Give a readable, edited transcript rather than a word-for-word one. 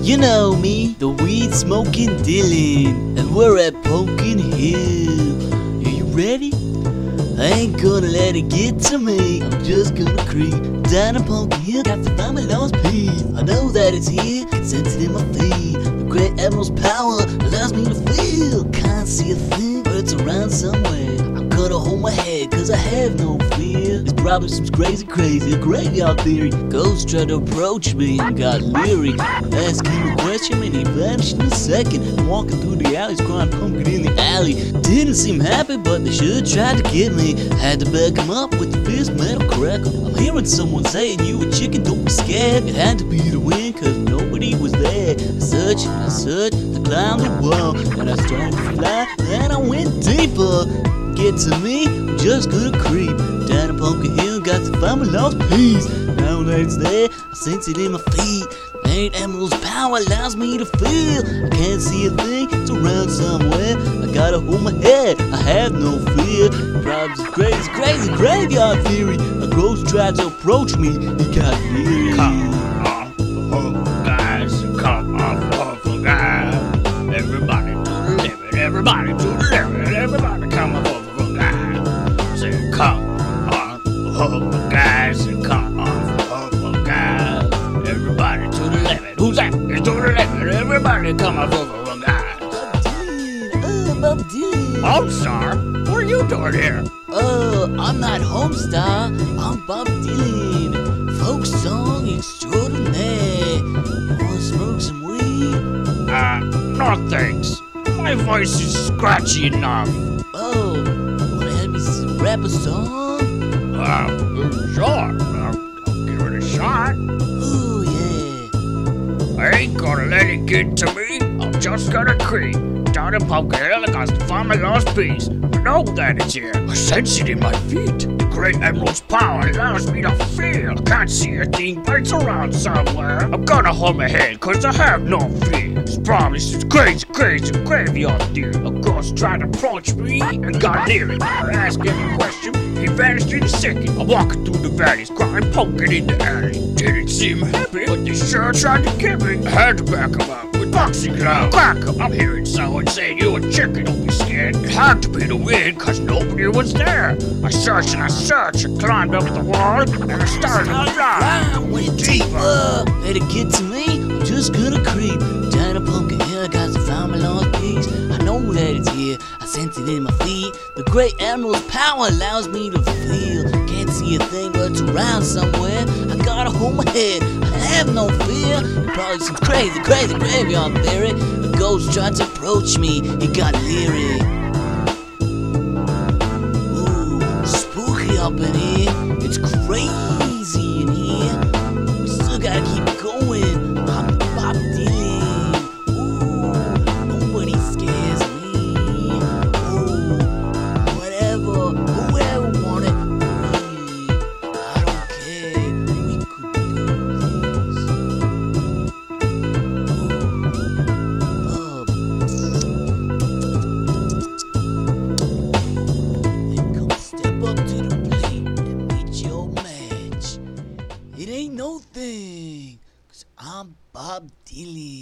You know me, the weed smoking Dylan, and we're at Pumpkin Hill. Are you ready? I ain't gonna let it get to me. I'm just gonna creep down a Pumpkin Hill. Got to find my lost piece. I know that it's here, can sense it in my feet. The great admiral's power allows me to feel. Can't see a thing, but it's around somewhere. I'm gonna hold my head, cause I have no fear. There's probably some crazy a graveyard theory. Ghosts tried to approach me and got leery. Asked him a question and he vanished in a second. I'm walking through the alleys crying pumpkin in the alley. Didn't seem happy, but they should tried to get me. Had to back him up with the fierce metal crackle. I'm hearing someone saying, you a chicken, don't be scared. It had to be the wind, cause nobody was there. I searched, I climbed the wall, and I started to fly, and I went deeper. Get to me, I'm just gonna creep down a Pumpkin Hill, got to find my lost piece. Now that it's there, I sense it in my feet. Great admiral's power allows me to feel. I can't see a thing, it's around somewhere. I gotta hold my head, I have no fear. Problems is crazy graveyard theory. A ghost tried to approach me, he got leery. Come on, guys, come on, guys. Everybody to the limit, everybody to the limit, everybody come on, guys. Say, come on, guys, come on, guys. Everybody to the limit. Who's that? It's to the limit. Everybody come on, guys. Bob Dylan. Homestar? What are you doing here? I'm not Homestar, I'm Bob Dylan. Folk song extraordinaire. You wanna smoke some weed? No thanks. My voice is scratchy enough. Oh, wanna help me rap a song? Sure. I'll give it a shot. Oh, yeah. I ain't gonna let it get to me. I'm just gonna creep down a Pumpkin Hill. I got to find my lost piece. I know that it's here. I sense it in my feet. The great admiral's power allows me to feel. I can't see a thing, but it's around somewhere. I'm gonna hold my head, cause I have no fear. This probably some crazy graveyard theory. A ghost tried to approach me and got near it. I asked him a question, he vanished in a second. I'm walking through the valleys, crying pumpkin in the alley. Didn't seem happy, but they sure tried to get me. I had to back him up with boxing gloves. Cracker, I'm hearing someone saying you a chicken, don't be scared. It had to be the wind, cause nobody was there. I searched, I climbed up the wall, and I started to fly. I went deeper. Let it get to me, I'm just gonna creep down a Pumpkin Hill, got to find my lost piece. I know that it's here, I sense it in my feet. The great admiral's power allows me to feel. Can't see a thing, but it's around somewhere. I gotta hold my head, I have no fear. It probably some crazy graveyard theory. A ghost tried to approach me, he got leery. Ooh, spooky up in here. It's crazy in here. We still gotta keep going. I'm Bob Dylan. Ooh, nobody scares me. Ooh, whoever wanted me. I don't care. We could do this. Then come step up to the plate and meet your match. It ain't no thing, 'cause I'm Bob Dylan.